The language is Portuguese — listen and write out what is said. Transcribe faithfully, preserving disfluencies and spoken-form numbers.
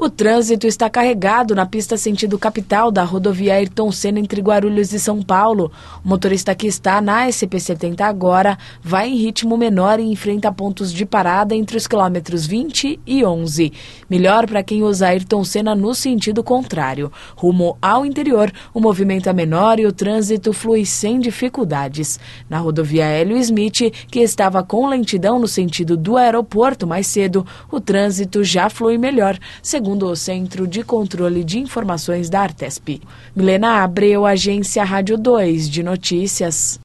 O trânsito está carregado na pista sentido capital da rodovia Ayrton Senna entre Guarulhos e São Paulo. O motorista que está na S P setenta agora vai em ritmo menor e enfrenta pontos de parada entre os quilômetros vinte e onze. Melhor para quem usa Ayrton Senna no sentido contrário. Rumo ao interior, o movimento é menor e o trânsito flui sem dificuldades. Na rodovia Hélio Smith, que estava com lentidão no sentido do aeroporto mais cedo, o trânsito já flui melhor, segundo o Centro de Controle de Informações da Artesp. Milena Abreu, Agência Rádio dois de Notícias.